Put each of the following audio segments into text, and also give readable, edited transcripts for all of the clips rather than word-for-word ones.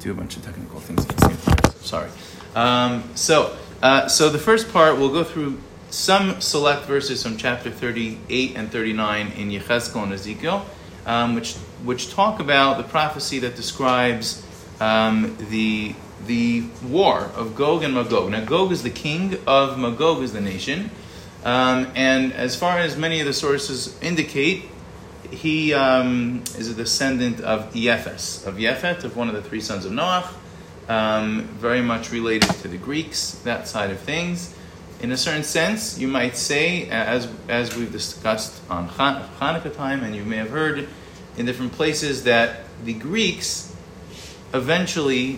do a bunch of technical things at the same time. Sorry. So the first part, we'll go through some select verses from chapter 38 and 39 in Yechezkel and Ezekiel, which talk about the prophecy that describes the war of Gog and Magog. Now, Gog is the king of Magog is the nation, and as far as many of the sources indicate, he is a descendant of Yefet, of one of the three sons of Noach, very much related to the Greeks, that side of things. In a certain sense, you might say, as we've discussed on Hanukkah time, and you may have heard in different places, that the Greeks eventually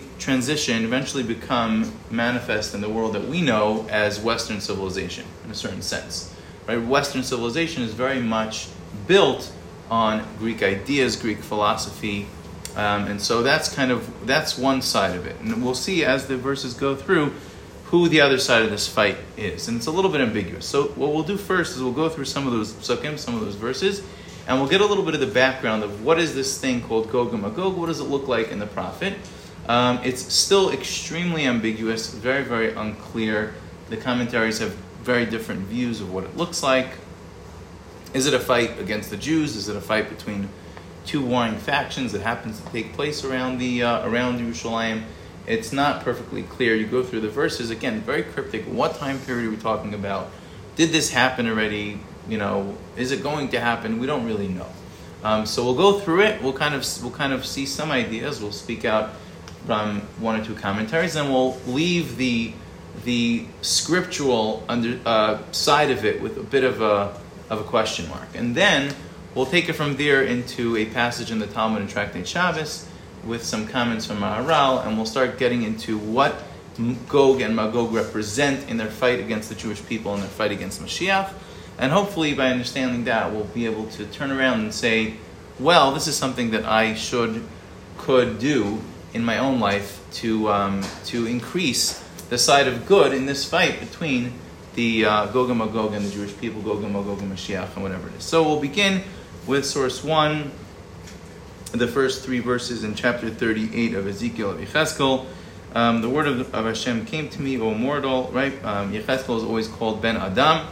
become manifest in the world that we know as Western civilization, in a certain sense. Right? Western civilization is very much built on Greek ideas, Greek philosophy, and so that's one side of it. And we'll see as the verses go through who the other side of this fight is. And it's a little bit ambiguous. So what we'll do first is we'll go through some of those psukim, some of those verses, and we'll get a little bit of the background of what is this thing called Gog and Magog, what does it look like in the prophet. It's still extremely ambiguous, very, very unclear. The commentaries have very different views of what it looks like. Is it a fight against the Jews? Is it a fight between two warring factions that happens to take place around Yerushalayim? It's not perfectly clear. You go through the verses, again, very cryptic. What time period are we talking about? Did this happen already? Is it going to happen? We don't really know. So we'll go through it. We'll kind of see some ideas. We'll speak out from one or two commentaries, and we'll leave the scriptural side of it with a bit of a question mark. And then we'll take it from there into a passage in the Talmud and Tractate Shabbos with some comments from Maharal, and we'll start getting into what Gog and Magog represent in their fight against the Jewish people and their fight against Mashiach. And hopefully by understanding that, we'll be able to turn around and say, well, this is something that I could do in my own life to increase the side of good in this fight between the Gog and Magog and the Jewish people, Gog and Magog and Mashiach and whatever it is. So we'll begin with source 1, the first 3 verses in chapter 38 of Ezekiel of Yechezkel. The word of Hashem came to me, O mortal, right? Yechezkel is always called Ben Adam.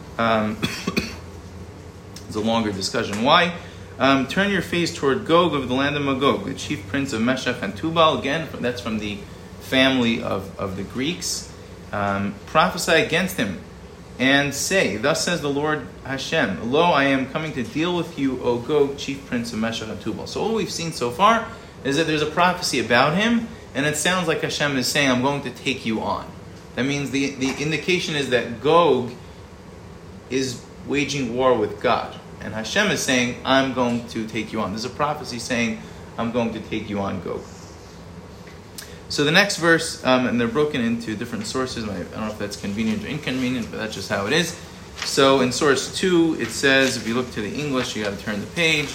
It's a longer discussion. Why? Turn your face toward Gog of the land of Magog, the chief prince of Meshech and Tubal. Again, that's from the family of the Greeks. Prophesy against him and say, thus says the Lord Hashem, lo, I am coming to deal with you, O Gog, chief prince of Meshech and Tubal. So all we've seen so far is that there's a prophecy about him, and it sounds like Hashem is saying, I'm going to take you on. That means the indication is that Gog is waging war with God. And Hashem is saying, I'm going to take you on. There's a prophecy saying, I'm going to take you on, Gog. So the next verse, and they're broken into different sources. I don't know if that's convenient or inconvenient, but that's just how it is. So in source 2, it says, if you look to the English, you got to turn the page.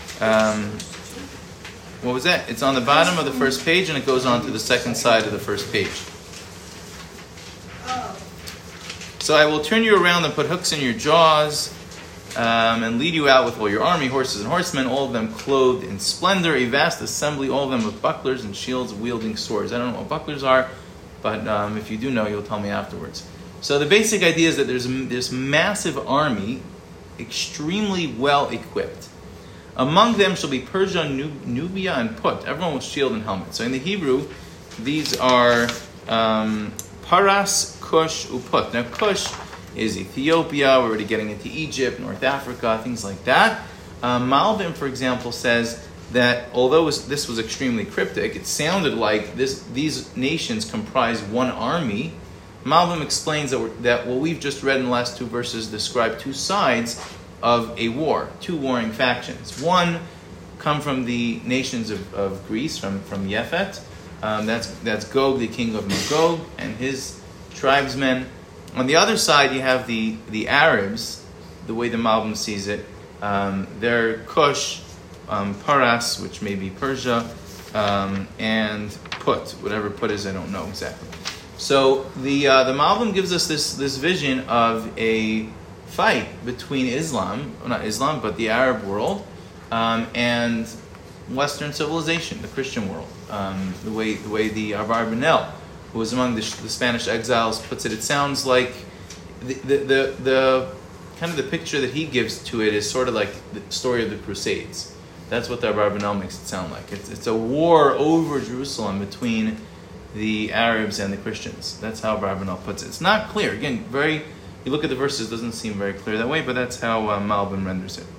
What was that? It's on the bottom of the first page, and it goes on to the second side of the first page. So I will turn you around and put hooks in your jaws, and lead you out with all your army, horses and horsemen, all of them clothed in splendor, a vast assembly, all of them with bucklers and shields, wielding swords. I don't know what bucklers are, but if you do know, you'll tell me afterwards. So the basic idea is that there's this massive army, extremely well equipped. Among them shall be Persia, Nubia, and Put, everyone with shield and helmet. So in the Hebrew, these are Paras, Cush, Uput. Now Cush is Ethiopia, we're already getting into Egypt, North Africa, things like that. Malbim, for example, says that although this was extremely cryptic, it sounded like these nations comprise one army. Malbim explains that what we've just read in the last 2 verses describe 2 sides of a war, 2 warring factions. One come from the nations of Greece, from Yefet. That's Gog, the king of Magog, and his tribesmen. On the other side, you have the Arabs, the way the Malbim sees it. They're Cush, Paras, which may be Persia, and Put. Whatever Put is, I don't know exactly. So the Malbim gives us this vision of a fight between not Islam, but the Arab world, and Western civilization, the Christian world. The way the Abarbanel, who was among the Spanish exiles, puts it, it sounds like the kind of the picture that he gives to it is sort of like the story of the Crusades. That's what the Abarbanel makes it sound like. It's a war over Jerusalem between the Arabs and the Christians. That's how Abarbanel puts it. It's not clear. Again, you look at the verses, it doesn't seem very clear that way, but that's how Malbim renders it.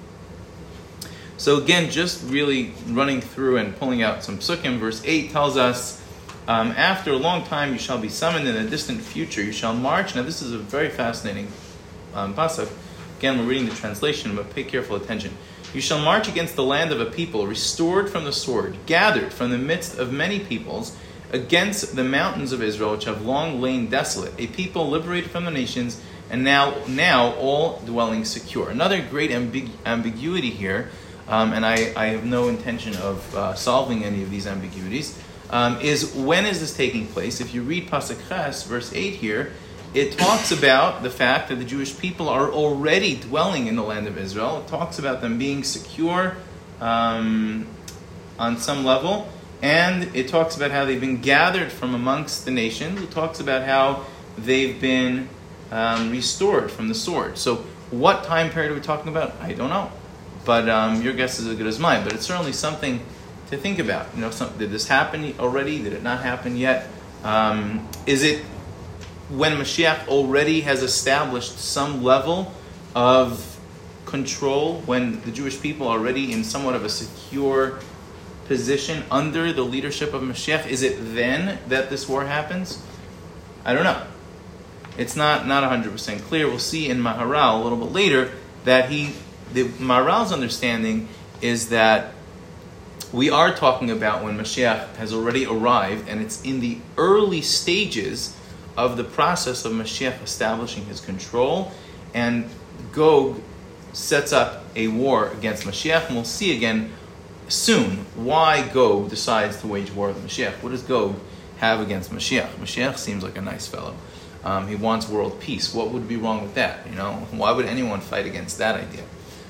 So again, just really running through and pulling out some psukim. Verse 8 tells us, after a long time you shall be summoned, in the distant future you shall march. Now this is a very fascinating pasuk. Again, we're reading the translation, but pay careful attention. You shall march against the land of a people, restored from the sword, gathered from the midst of many peoples, against the mountains of Israel, which have long lain desolate, a people liberated from the nations, and now all dwelling secure. Another great ambiguity here, and I have no intention of solving any of these ambiguities, is when is this taking place? If you read Pasuk Ches, verse 8 here, it talks about the fact that the Jewish people are already dwelling in the land of Israel. It talks about them being secure on some level, and it talks about how they've been gathered from amongst the nations. It talks about how they've been restored from the sword. So what time period are we talking about? I don't know. But your guess is as good as mine. But it's certainly something to think about. Did this happen already? Did it not happen yet? Is it when Mashiach already has established some level of control, when the Jewish people are already in somewhat of a secure position under the leadership of Mashiach? Is it then that this war happens? I don't know. It's not 100% clear. We'll see in Maharal a little bit later that the Maharal's understanding is that we are talking about when Mashiach has already arrived, and it's in the early stages of the process of Mashiach establishing his control, and Gog sets up a war against Mashiach, and we'll see again soon why Gog decides to wage war with Mashiach. What does Gog have against Mashiach? Mashiach seems like a nice fellow. He wants world peace. What would be wrong with that? Why would anyone fight against that idea?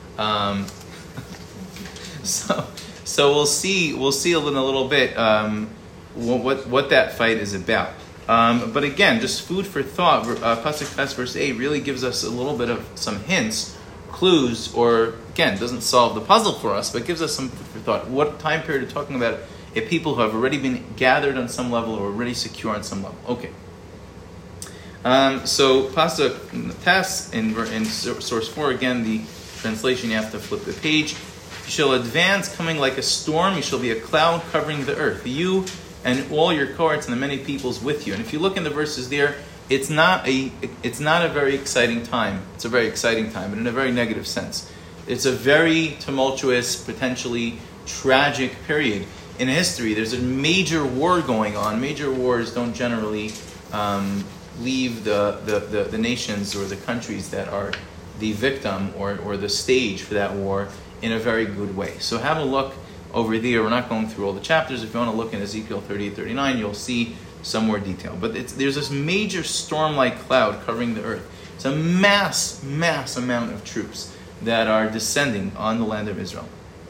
So we'll see in a little bit what that fight is about. But again, just food for thought. Pasuk Ches verse 8 really gives us a little bit of some hints, clues, or again, doesn't solve the puzzle for us, but gives us some food for thought. What time period are we talking about? A people who have already been gathered on some level or already secure on some level. Okay. So Pasuk Tes in source 4, again, the translation, you have to flip the page. You shall advance, coming like a storm. You shall be a cloud covering the earth. You and all your cohorts and the many peoples with you. And if you look in the verses there, it's not a very exciting time. It's a very exciting time, but in a very negative sense. It's a very tumultuous, potentially tragic period in history. There's a major war going on. Major wars don't generally leave the nations or the countries that are the victim or the stage for that war in a very good way. So have a look over there. We're not going through all the chapters. If you want to look in Ezekiel 38, 39, you'll see some more detail. But there's this major storm-like cloud covering the earth. It's a mass amount of troops that are descending on the land of Israel.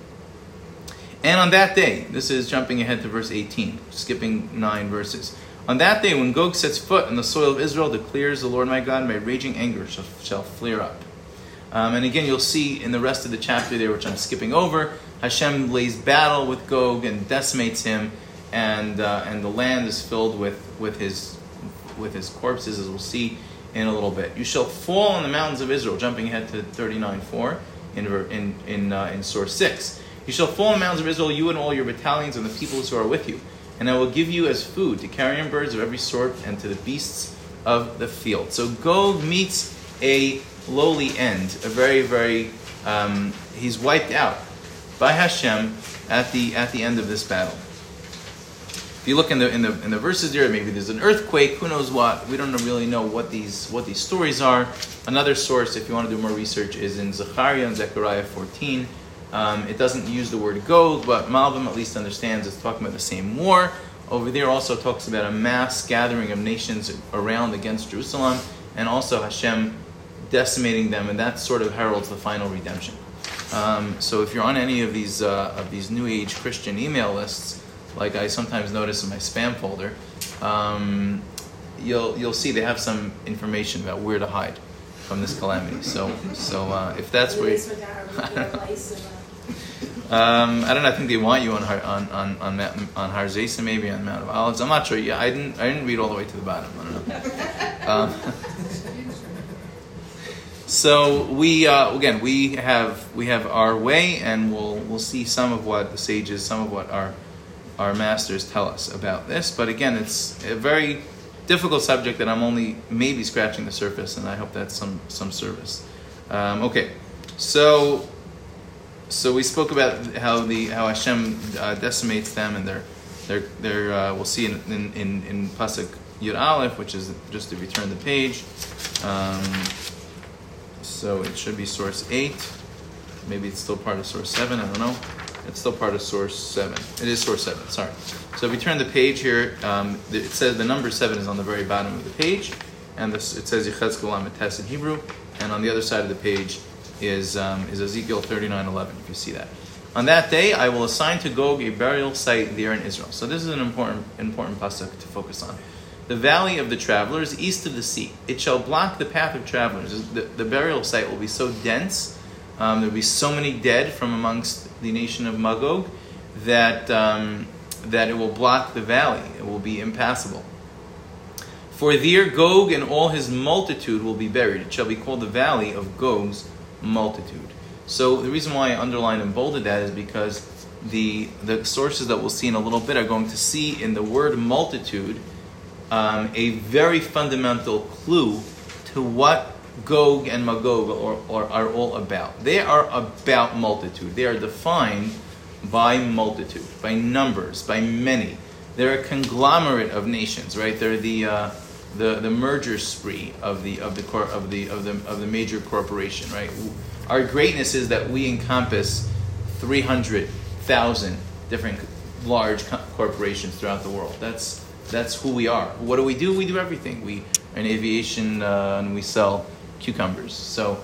And on that day, this is jumping ahead to verse 18, skipping 9 verses. On that day, when Gog sets foot on the soil of Israel, declares the Lord my God, my raging anger shall flare up. And again, you'll see in the rest of the chapter there, which I'm skipping over, Hashem lays battle with Gog and decimates him, and the land is filled with his corpses, as we'll see in a little bit. You shall fall on the mountains of Israel, jumping ahead to 39:4 in source 6. You shall fall on the mountains of Israel, you and all your battalions and the peoples who are with you. And I will give you as food to carrion birds of every sort and to the beasts of the field. So Gog meets a lowly end, a very, very, he's wiped out by Hashem at the end of this battle. If you look in the verses there, maybe there's an earthquake, who knows what. We don't really know what these stories are. Another source, if you want to do more research, is in Zechariah and Zechariah 14. It doesn't use the word Gog, but Malbim at least understands it's talking about the same war. Over there also talks about a mass gathering of nations around against Jerusalem, and also Hashem decimating them, and that sort of heralds the final redemption. So if you're on any of these New Age Christian email lists, like I sometimes notice in my spam folder, you'll see they have some information about where to hide from this calamity. So if that's where I don't know. I think they want you on Har Zeisa, maybe on Mount of Olives. I'm not sure. Yeah, I didn't read all the way to the bottom. I don't know. So we have our way, and we'll see some of what the sages, some of what our masters tell us about this. But again, it's a very difficult subject that I'm only maybe scratching the surface, and I hope that's some service. Okay, so we spoke about how Hashem decimates them, and they're we'll see in Pasuk Yud Aleph, which is just to return the page. So it should be source 8. Maybe it's still part of source 7. I don't know. It's still part of source 7. It is source 7. Sorry. So if we turn the page here, it says the number 7 is on the very bottom of the page, and it says Yechezkel Lamed Tes in Hebrew, and on the other side of the page is Ezekiel 39:11. If you see that, on that day I will assign to Gog a burial site there in Israel. So this is an important pasuk to focus on. The valley of the travelers east of the sea. It shall block the path of travelers. The burial site will be so dense. There will be so many dead from amongst the nation of Magog that it will block the valley. It will be impassable. For there Gog and all his multitude will be buried. It shall be called the valley of Gog's multitude. So the reason why I underlined and bolded that is because the sources that we'll see in a little bit are going to see in the word multitude a very fundamental clue to what Gog and Magog are all about. They are about multitude. They are defined by multitude, by numbers, by many. They're a conglomerate of nations, right? They're the merger spree of the major corporation, right? Our greatness is that we encompass 300,000 different large corporations throughout the world. That's who we are. What do? We do everything. We are in aviation and we sell cucumbers. So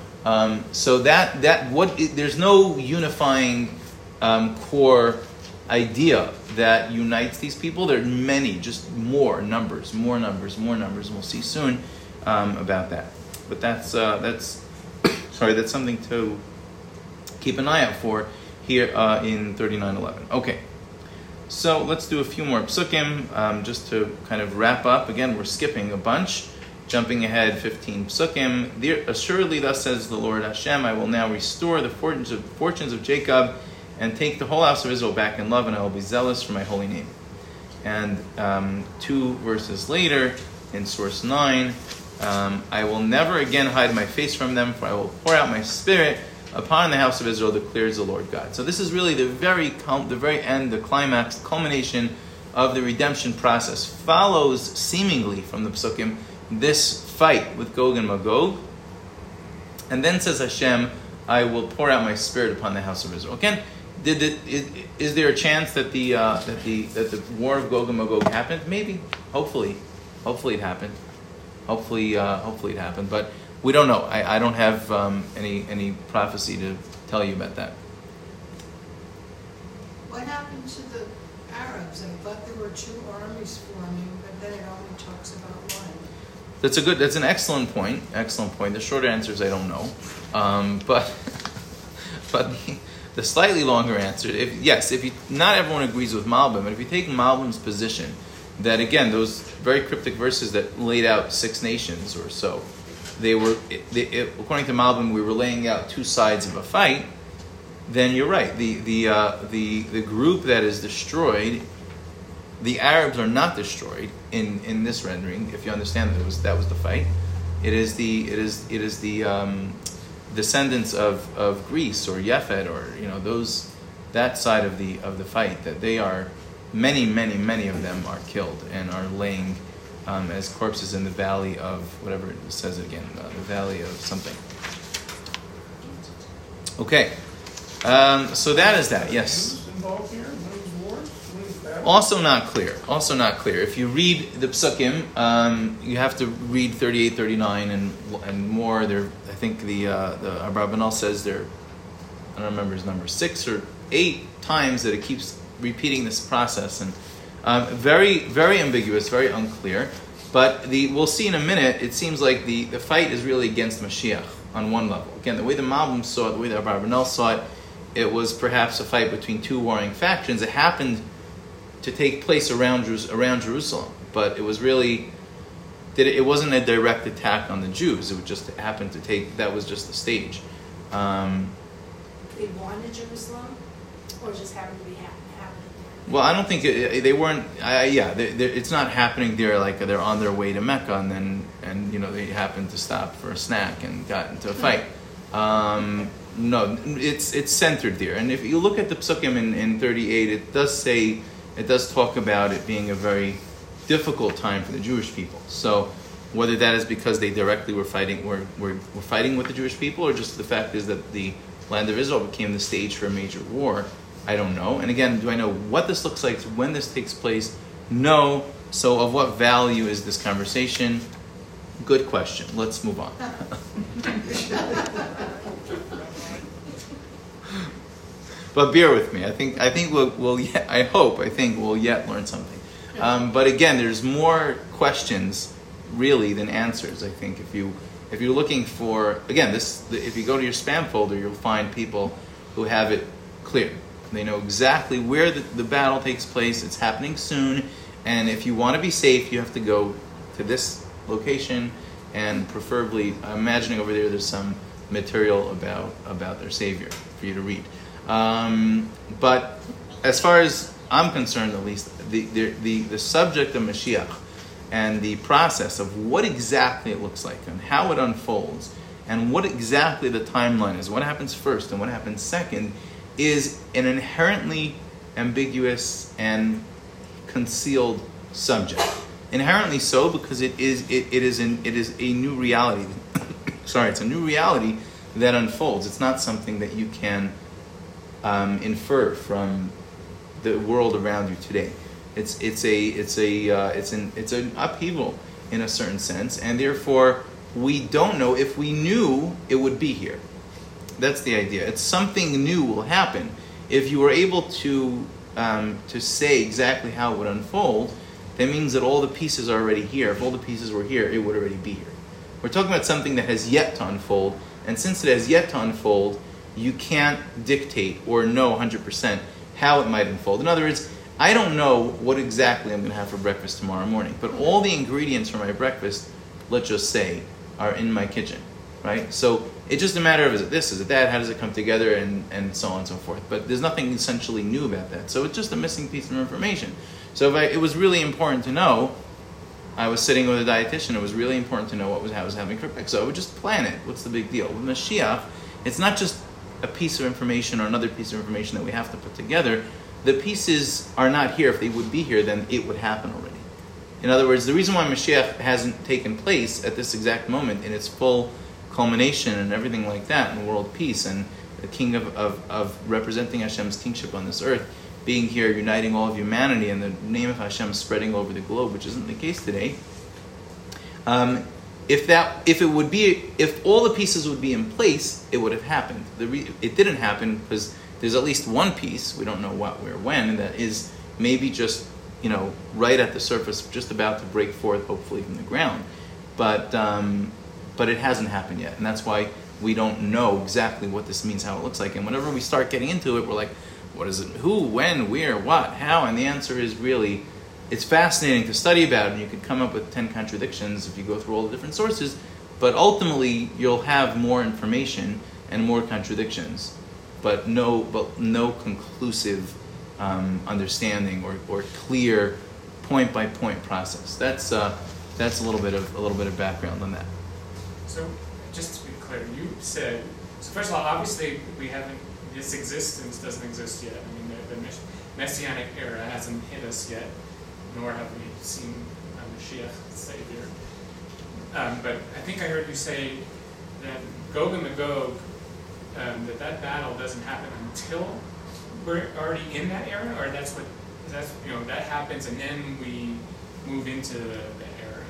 there's no unifying core idea that unites these people. There are many, just more numbers. We'll see soon about that. But that's something to keep an eye out for here in 39:11. Okay. So let's do a few more psukim just to kind of wrap up. Again, we're skipping a bunch, jumping ahead 15 psukim. Assuredly, thus says the Lord Hashem, I will now restore the fortunes of Jacob and take the whole house of Israel back in love, and I will be zealous for my holy name. And 2 verses later, in source 9, I will never again hide my face from them, for I will pour out my spirit upon the house of Israel, declares the Lord God. So this is really the very end, the climax, culmination of the redemption process. Follows seemingly from the psukim this fight with Gog and Magog, and then says Hashem, I will pour out my spirit upon the house of Israel. Again, is there a chance that the war of Gog and Magog happened? Maybe, hopefully it happened. Hopefully it happened, but we don't know. I don't have any prophecy to tell you about that. What happened to the Arabs? I thought there were 2 armies forming, but then it only talks about one. That's an excellent point. The short answer is I don't know. But the slightly longer answer, not everyone agrees with Malbim, but if you take Malbim's position, that again, those very cryptic verses that laid out 6 nations or so, according to Malbim, we were laying out 2 sides of a fight. Then you're right. The group that is destroyed, the Arabs are not destroyed in this rendering. If you understand that was the fight, it is the descendants of Greece or Yefet or that side of the fight, that they are many of them are killed and are laying as corpses in the valley of whatever it says it again, the valley of something. Okay, so that is that. Yes. Also not clear. If you read the psukim, you have to read 38, 39, and more. I think the Abravanel says they're I don't remember his number, 6 or 8 times that it keeps repeating this process, and very, very ambiguous, very unclear. But we'll see in a minute, it seems like the fight is really against Mashiach on one level. Again, the way the Malbim saw it, the way the Abarbanel saw it, it was perhaps a fight between 2 warring factions. It happened to take place around Jerusalem, but it was really, it wasn't a direct attack on the Jews. It would just happen to that was just the stage. They wanted Jerusalem, or just happened to be happening there? Well, I don't think they weren't. It's not happening there like they're on their way to Mecca and they happened to stop for a snack and got into a fight. No, it's centered there. And if you look at the Psukim in 38, it does talk about it being a very difficult time for the Jewish people. So whether that is because they directly were fighting with the Jewish people, or just the fact is that the land of Israel became the stage for a major war, I don't know. And again, do I know what this looks like, when this takes place? No. So of what value is this conversation? Good question. Let's move on. But bear with me. I think we'll yet learn something. But again, there's more questions really than answers. I think if you're looking for, again, if you go to your spam folder, you'll find people who have it clear. They know exactly where the battle takes place. It's happening soon, and if you want to be safe, you have to go to this location, and preferably, I'm imagining over there's some material about their Savior for you to read. But as far as I'm concerned, at least, the subject of Mashiach and the process of what exactly it looks like and how it unfolds and what exactly the timeline is, what happens first and what happens second, is an inherently ambiguous and concealed subject. Inherently so because it is a new reality. Sorry, it's a new reality that unfolds. It's not something that you can infer from the world around you today. It's an upheaval in a certain sense, and therefore we don't know. If we knew, it would be here. That's the idea. It's something new will happen. If you were able to say exactly how it would unfold, that means that all the pieces are already here. If all the pieces were here, it would already be here. We're talking about something that has yet to unfold, and since it has yet to unfold, you can't dictate or know 100% how it might unfold. In other words, I don't know what exactly I'm going to have for breakfast tomorrow morning, but all the ingredients for my breakfast, let's just say, are in my kitchen, right? So it's just a matter of, is it this, is it that, how does it come together, and so on and so forth. But there's nothing essentially new about that. So it's just a missing piece of information. So it was really important to know, I was sitting with a dietitian, it was really important to know how I was having for breakfast. So I would just plan it. What's the big deal? With Mashiach, it's not just a piece of information or another piece of information that we have to put together. The pieces are not here. If they would be here, then it would happen already. In other words, the reason why Mashiach hasn't taken place at this exact moment in its full culmination and everything like that, in world peace and the king of representing Hashem's kingship on this earth, being here, uniting all of humanity, and the name of Hashem spreading over the globe, which isn't the case today. If all the pieces would be in place, it would have happened. It didn't happen because there's at least one piece, we don't know what, where, when, that is maybe just, right at the surface, just about to break forth, hopefully from the ground. But it hasn't happened yet, and that's why we don't know exactly what this means, how it looks like. And whenever we start getting into it, we're like, what is it? Who, when, where, what, how? And the answer is really, it's fascinating to study about, and you could come up with 10 contradictions if you go through all the different sources, but ultimately you'll have more information and more contradictions, but no conclusive understanding or clear point-by-point process. That's a little bit of background on that. So, just to be clear, you said, so first of all, obviously this existence doesn't exist yet. I mean, the Messianic era hasn't hit us yet, nor have we seen a Mashiach Savior. But I think I heard you say that Gog and Magog, that battle doesn't happen until we're already in that era, or that happens and then we move into the era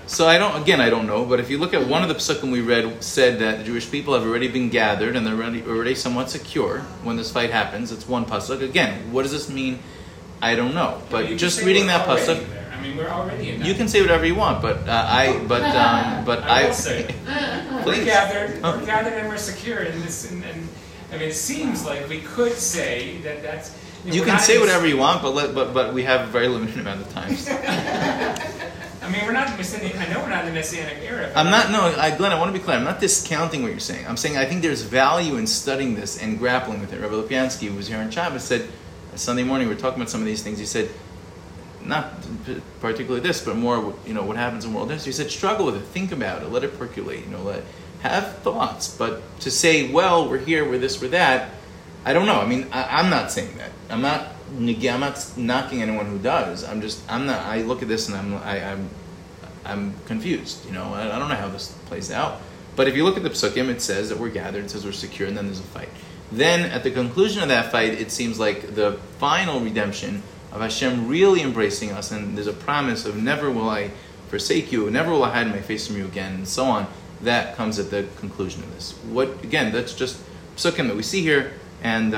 So I don't know, but if you look at one of the psukim we read, said that the Jewish people have already been gathered and they're already somewhat secure when this fight happens. It's one pasuk. Again, what does this mean? I don't know. But just reading that pasuk, I mean, we're already in that. you can say whatever you want. But I will say, please. we're gathered, and we're secure in this. And I mean, it seems like we could say that's. You can say whatever you want, but we have a very limited amount of time. I mean, we're not. I know we're not in the Messianic era. I'm not. No, Glenn. I want to be clear. I'm not discounting what you're saying. I'm saying I think there's value in studying this and grappling with it. Rabbi Lipyansky, who was here on Shabbos, said Sunday morning we were talking about some of these things. He said, not particularly this, but more, what happens in world history. He said, struggle with it, think about it, let it percolate. Have thoughts. But to say, well, we're here, we're this, we're that, I don't know. I mean, I'm not saying that. I'm not knocking anyone who does. I'm not. I look at this and I'm confused. I don't know how this plays out. But if you look at the psukim, it says that we're gathered. It says we're secure, and then there's a fight. Then at the conclusion of that fight, it seems like the final redemption of Hashem really embracing us, and there's a promise of never will I forsake you, never will I hide my face from you again, and so on. That comes at the conclusion of this. That's just psukim that we see here. And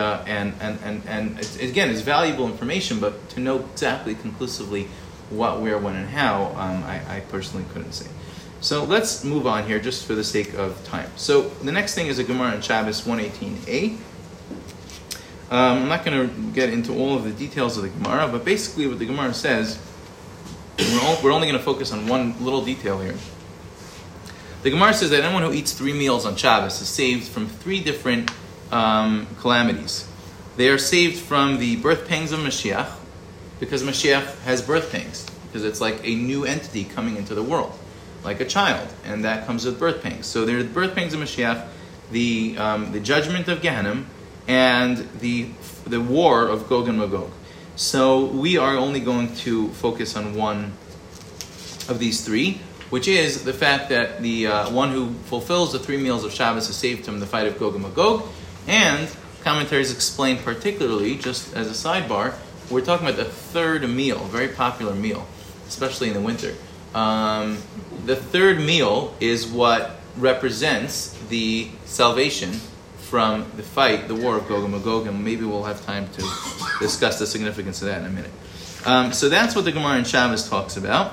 it's valuable information, but to know exactly conclusively what, where, when, and how, I personally couldn't say. So let's move on here, just for the sake of time. So the next thing is a Gemara in Shabbos 118a. I'm not going to get into all of the details of the Gemara, but basically what the Gemara says, we're only going to focus on one little detail here. The Gemara says that anyone who eats 3 meals on Shabbos is saved from 3 different calamities. They are saved from the birth pangs of Mashiach, because Mashiach has birth pangs, because it's like a new entity coming into the world, like a child, and that comes with birth pangs. So there are the birth pangs of Mashiach, the judgment of Gehenna, and the war of Gog and Magog. So we are only going to focus on one of these 3, which is the fact that the one who fulfills the 3 meals of Shabbos is saved from the fight of Gog and Magog. And commentaries explain particularly, just as a sidebar, we're talking about the 3rd meal, a very popular meal, especially in the winter. The 3rd meal is what represents the salvation from the fight, the war of Gog and Magog, and maybe we'll have time to discuss the significance of that in a minute. So that's what the Gemara in Shabbos talks about.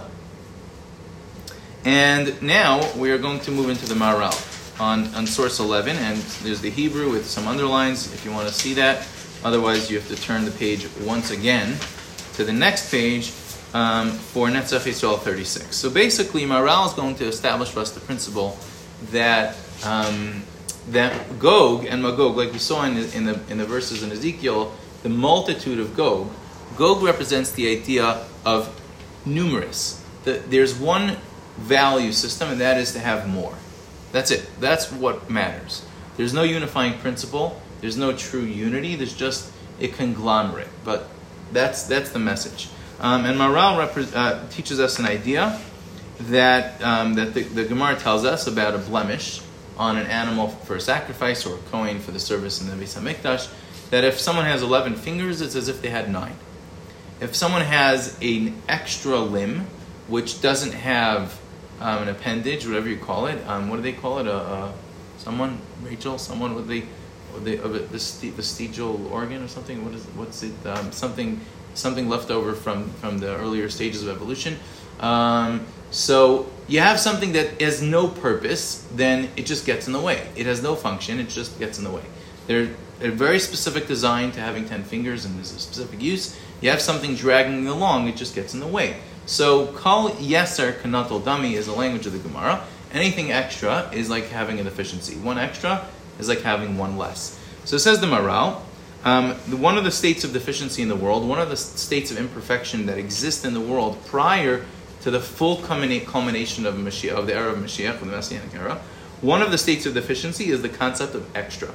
And now we are going to move into the Maharal on source 11, and there's the Hebrew with some underlines if you want to see that. Otherwise, you have to turn the page once again to the next page for Netzach Yisrael 36. So basically, Maharal is going to establish for us the principle that that Gog and Magog, like we saw in the verses in Ezekiel, the multitude of Gog represents the idea of numerous. There's one value system, and that is to have more. That's it. That's what matters. There's no unifying principle. There's no true unity. There's just a conglomerate. But that's the message. And Maharal teaches us an idea that the Gemara tells us about a blemish on an animal for a sacrifice or a kohen for the service in the Beis HaMikdash, that if someone has 11 fingers, it's as if they had 9. If someone has an extra limb, which doesn't have an appendage, whatever you call it. What do they call it? Someone, Rachel? Someone with the vestigial organ or something? What's it? Something left over from the earlier stages of evolution. So you have something that has no purpose, then it just gets in the way. It has no function. It just gets in the way. They're a very specific design to having 10 fingers, and there's a specific use. You have something dragging along, it just gets in the way. So, kol yeser kanatol dami is the language of the Gemara. Anything extra is like having a deficiency. One extra is like having one less. So it says the Maharal, one of the states of deficiency in the world, one of the states of imperfection that exist in the world prior to the full culmination of Mashiach, of the era of Mashiach, of the Messianic era, one of the states of deficiency is the concept of extra.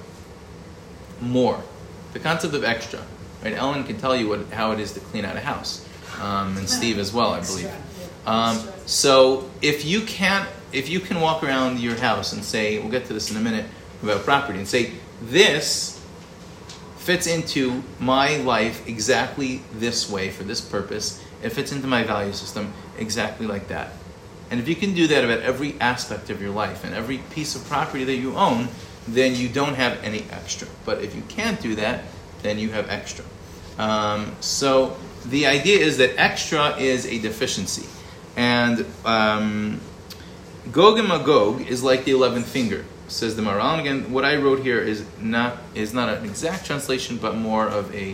More. The concept of extra. Right? Ellen can tell you how it is to clean out a house. And Steve as well, I believe. So if you can walk around your house and say, we'll get to this in a minute about property, and say, this fits into my life exactly this way for this purpose. It fits into my value system exactly like that. And if you can do that about every aspect of your life and every piece of property that you own, then you don't have any extra. But if you can't do that, then you have extra. So the idea is that extra is a deficiency. And Gog and Magog is like the 11th finger, says the Maharal. And again, what I wrote here is not an exact translation, but more of a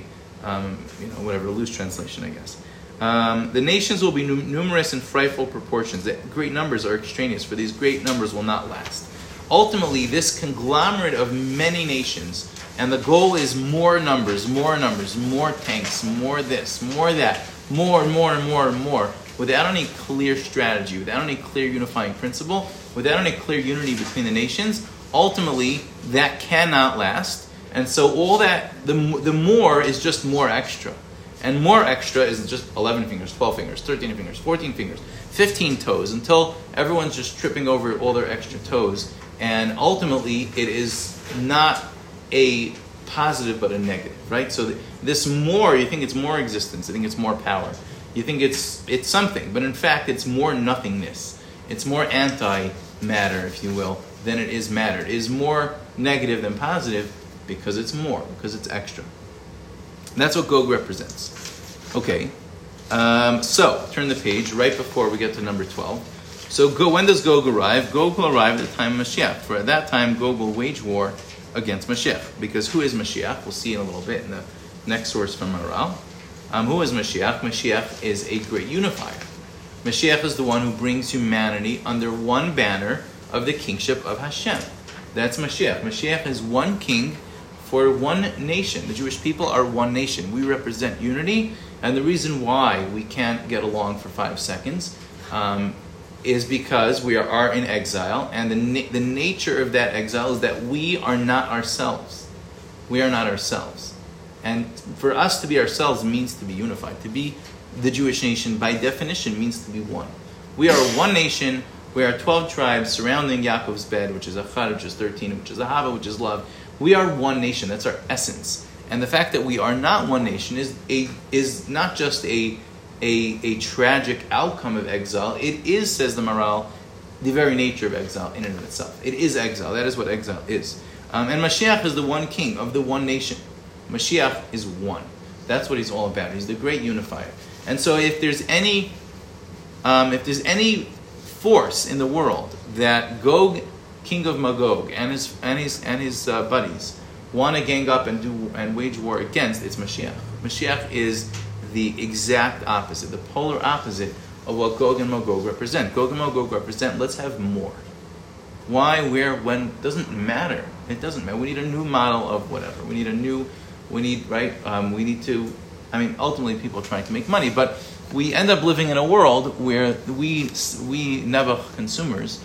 loose translation, I guess. The nations will be numerous in frightful proportions. That great numbers are extraneous, for these great numbers will not last. Ultimately, this conglomerate of many nations, and the goal is more numbers, more tanks, more this, more that, more, without any clear strategy, without any clear unifying principle, without any clear unity between the nations. Ultimately, that cannot last. And so all that, the more is just more extra. And more extra is just 11 fingers, 12 fingers, 13 fingers, 14 fingers, 15 toes, until everyone's just tripping over all their extra toes. And ultimately, it is not a positive, but a negative, right? So this more, you think it's more existence, you think it's more power, you think it's something, but in fact, it's more nothingness. It's more anti-matter, if you will, than it is matter. It is more negative than positive because it's more, because it's extra. That's what Gog represents. Okay, so turn the page right before we get to number 12. So when does Gog arrive? Gog will arrive at the time of Mashiach. For at that time, Gog will wage war against Mashiach. Because who is Mashiach? We'll see in a little bit in the next source from Maharal. Who is Mashiach? Mashiach is a great unifier. Mashiach is the one who brings humanity under one banner of the kingship of Hashem. That's Mashiach. Mashiach is one king for one nation. The Jewish people are one nation. We represent unity, and the reason why we can't get along for 5 seconds is because we are in exile, and the nature of that exile is that we are not ourselves. We are not ourselves. And for us to be ourselves means to be unified. To be the Jewish nation, by definition, means to be one. We are one nation. We are 12 tribes surrounding Yaakov's bed, which is Achad, which is 13, which is Ahava, which is love. We are one nation. That's our essence. And the fact that we are not one nation is not just a tragic outcome of exile. It is, says the Maharal, the very nature of exile in and of itself. It is exile. That is what exile is. And Mashiach is the one king of the one nation. Mashiach is one. That's what he's all about. He's the great unifier. And so if there's any force in the world that Gog, king of Magog, and his buddies want to gang up and wage war against, it's Mashiach. Mashiach is the exact opposite, the polar opposite of what Gog and Magog represent. Gog and Magog represent, let's have more. Why, where, when, doesn't matter. It doesn't matter. We need a new model of whatever. Ultimately people are trying to make money, but we end up living in a world where we Nebuch consumers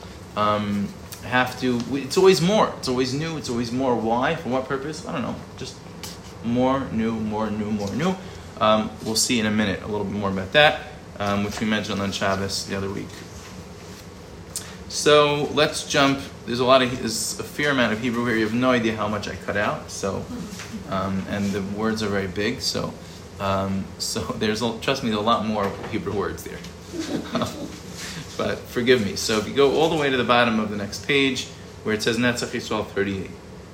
it's always more. It's always new. It's always more. Why? For what purpose? I don't know. Just more new. We'll see in a minute a little bit more about that, which we mentioned on Shabbos the other week. So let's jump. There's a fair amount of Hebrew here. You have no idea how much I cut out. So, and the words are very big. So trust me, there's a lot more Hebrew words there. But forgive me. So if you go all the way to the bottom of the next page, where it says Netzach Yisrael 38.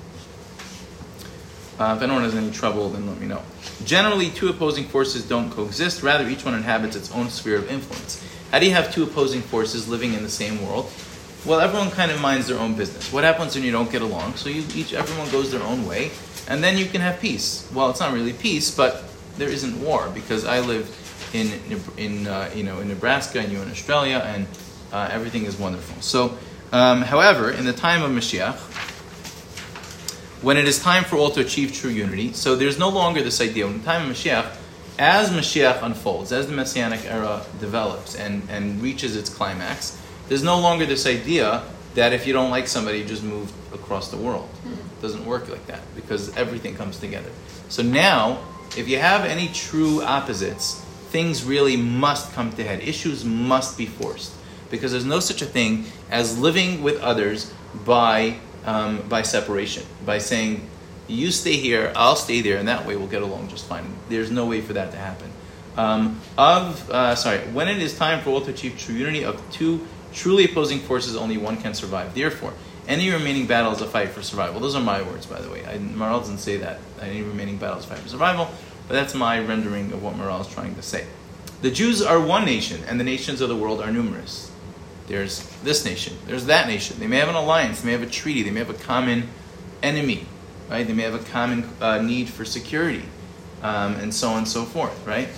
If anyone has any trouble, then let me know. Generally, two opposing forces don't coexist. Rather, each one inhabits its own sphere of influence. How do you have two opposing forces living in the same world? Well, everyone kind of minds their own business. What happens when you don't get along? So everyone goes their own way, and then you can have peace. Well, it's not really peace, but there isn't war, because I live in Nebraska and you in Australia, and everything is wonderful. So, however, in the time of Mashiach, when it is time for all to achieve true unity, so there's no longer this idea. In the time of Mashiach, as Mashiach unfolds, as the Messianic era develops and reaches its climax, there's no longer this idea that if you don't like somebody, you just move across the world. It doesn't work like that, because everything comes together. So now, if you have any true opposites, things really must come to head. Issues must be forced, because there's no such a thing as living with others by separation, by saying, you stay here, I'll stay there, and that way we'll get along just fine. There's no way for that to happen. When it is time for all to achieve true unity of two Truly opposing forces, only one can survive. Therefore, any remaining battle is a fight for survival. Those are my words, by the way. Maral doesn't say that. Any remaining battle is a fight for survival, but that's my rendering of what Maral is trying to say. The Jews are one nation, and the nations of the world are numerous. There's this nation, there's that nation. They may have an alliance, they may have a treaty, they may have a common enemy, right? They may have a common need for security, and so on and so forth, right?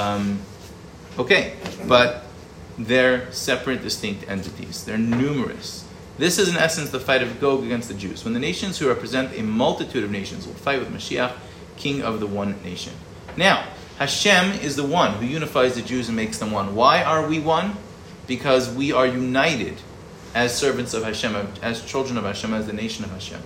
Okay, but they're separate, distinct entities. They're numerous. This is in essence the fight of Gog against the Jews, when the nations who represent a multitude of nations will fight with Mashiach, king of the one nation. Now, Hashem is the one who unifies the Jews and makes them one. Why are we one? Because we are united as servants of Hashem, as children of Hashem, as the nation of Hashem.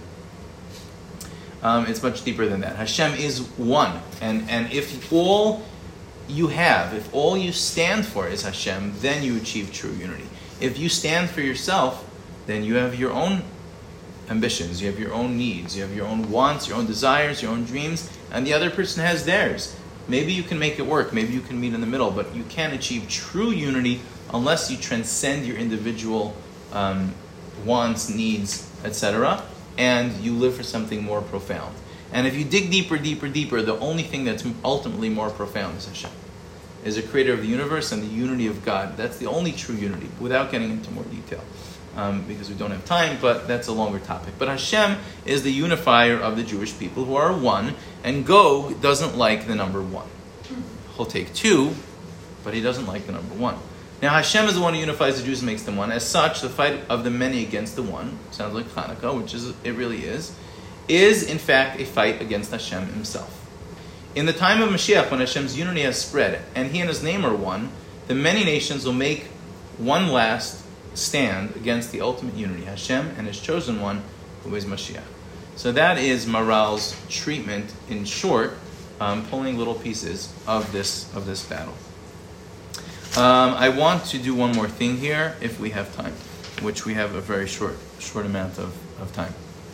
It's much deeper than that. Hashem is one. And if all you have, if all you stand for is Hashem, then you achieve true unity. If you stand for yourself, then you have your own ambitions, you have your own needs, you have your own wants, your own desires, your own dreams, and the other person has theirs. Maybe you can make it work, maybe you can meet in the middle, but you can't achieve true unity unless you transcend your individual wants, needs, etc., and you live for something more profound. And if you dig deeper, the only thing that's ultimately more profound is Hashem, is the creator of the universe and the unity of God. That's the only true unity, without getting into more detail, because we don't have time, but that's a longer topic. But Hashem is the unifier of the Jewish people who are one, and Gog doesn't like the number one. He'll take two, but he doesn't like the number one. Now Hashem is the one who unifies the Jews and makes them one. As such, the fight of the many against the one, sounds like Hanukkah, which it really is in fact a fight against Hashem himself. In the time of Mashiach, when Hashem's unity has spread, and he and his name are one, the many nations will make one last stand against the ultimate unity, Hashem and his chosen one, who is Mashiach. So that is Maral's treatment, in short, pulling little pieces of this battle. I want to do one more thing here, if we have time, which we have a very short amount of time.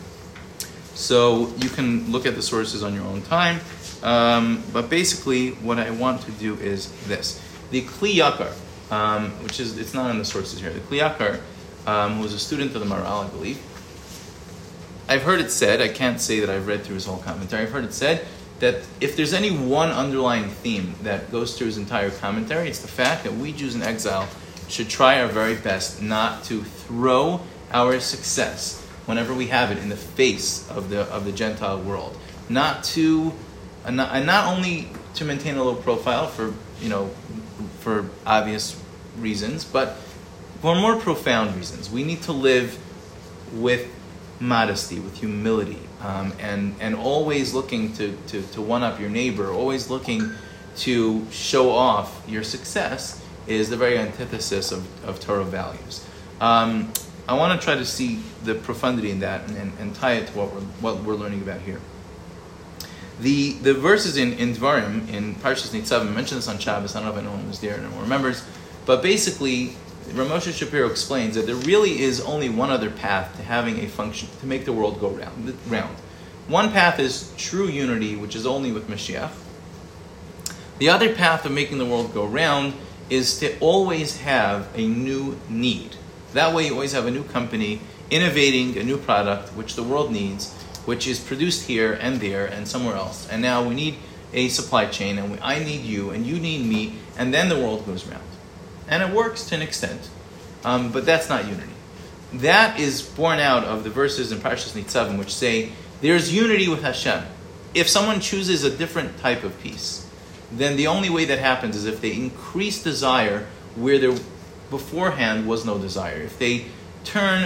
So you can look at the sources on your own time, but basically what I want to do is this. The Kli Yakar, which is, it's not in the sources here, the Kli Yakar, who was a student of the Maral, I believe, I've heard it said, I can't say that I've read through his whole commentary, I've heard it said that if there's any one underlying theme that goes through his entire commentary, it's the fact that we Jews in exile should try our very best not to throw our success, whenever we have it, in the face of the Gentile world. Not only to maintain a low profile for obvious reasons, but for more profound reasons. We need to live with modesty, with humility, and always looking to one up your neighbor, always looking to show off your success is the very antithesis of Torah values. I want to try to see the profundity in that and tie it to what we're learning about here. The verses in Dvarim, in Parshas Nitzavim, I mentioned this on Shabbos, I don't know if anyone was there and anyone remembers, but basically Ramosha Shapiro explains that there really is only one other path to having a function, to make the world go round. One path is true unity, which is only with Mashiach. The other path of making the world go round is to always have a new need. That way you always have a new company innovating a new product which the world needs, which is produced here and there and somewhere else. And now we need a supply chain, and I need you and you need me, and then the world goes round. And it works to an extent, but that's not unity. That is born out of the verses in Parshas Nitzavim which say there's unity with Hashem. If someone chooses a different type of peace, then the only way that happens is if they increase desire where there beforehand was no desire. If they turn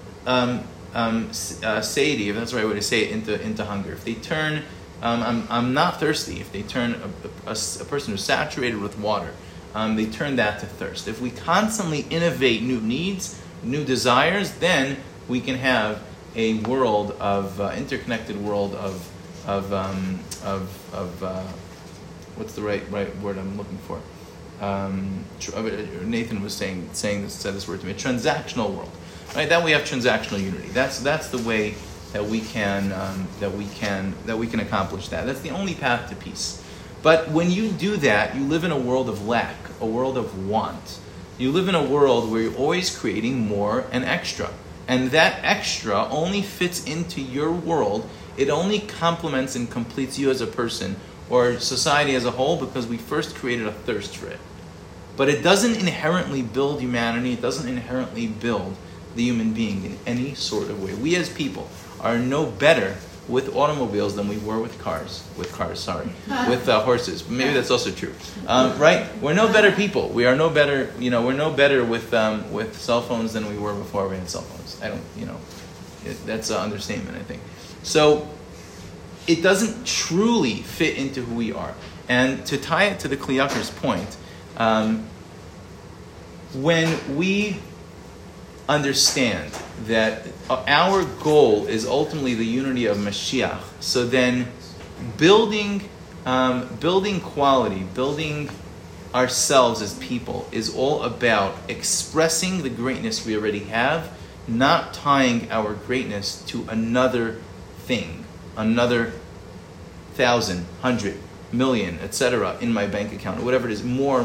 satiety, if that's the right way to say it, into hunger. If they turn I'm not thirsty. If they turn a person who's saturated with water, they turn that to thirst. If we constantly innovate new needs, new desires, then we can have a world of interconnected world of what's the right word I'm looking for? Nathan was said this word to me. A transactional world, right? That we have transactional unity. That's the way that we can accomplish that. That's the only path to peace. But when you do that, you live in a world of lack, a world of want. You live in a world where you're always creating more and extra. And that extra only fits into your world. It only complements and completes you as a person or society as a whole because we first created a thirst for it. But it doesn't inherently build humanity. It doesn't inherently build the human being in any sort of way. We as people are no better with automobiles than we were with cars. With horses. Maybe that's also true, right? We're no better people. We are no better. We're no better with cell phones than we were before we had cell phones. That's an understatement, I think. So it doesn't truly fit into who we are. And to tie it to the Kli Yakar's point, when we understand that our goal is ultimately the unity of Mashiach, so then building quality, building ourselves as people is all about expressing the greatness we already have, not tying our greatness to another thing, another 1,000, 100, million, etc. in my bank account, or whatever it is, more.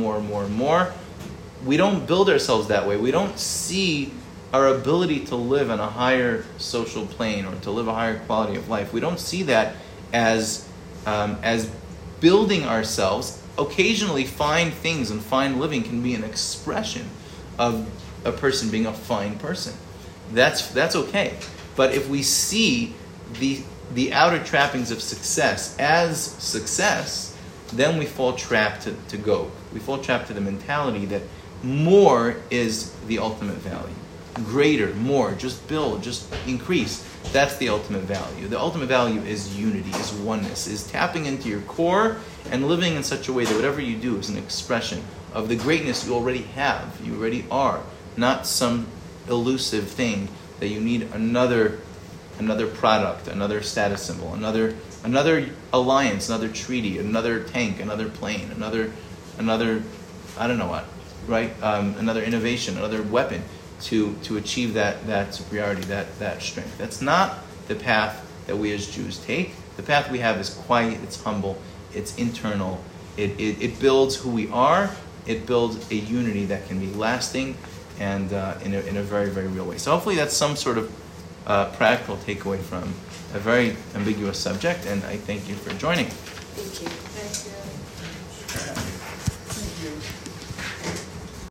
We don't build ourselves that way. We don't see our ability to live on a higher social plane or to live a higher quality of life. We don't see that as building ourselves. Occasionally, fine things and fine living can be an expression of a person being a fine person. That's okay. But if we see the outer trappings of success as success, then we fall trapped to go. We fall trapped to the mentality that more is the ultimate value. Greater, more, just build, just increase. That's the ultimate value. The ultimate value is unity, is oneness, is tapping into your core and living in such a way that whatever you do is an expression of the greatness you already have, you already are, not some elusive thing that you need another product, another status symbol, another alliance, another treaty, another tank, another plane, another I don't know what, right? Another innovation, another weapon to achieve that superiority, that strength. That's not the path that we as Jews take. The path we have is quiet, it's humble, it's internal. It builds who we are. It builds a unity that can be lasting and in a very, very real way. So hopefully that's some sort of practical takeaway from a very ambiguous subject, and I thank you for joining. Thank you. Thank you. Thank you.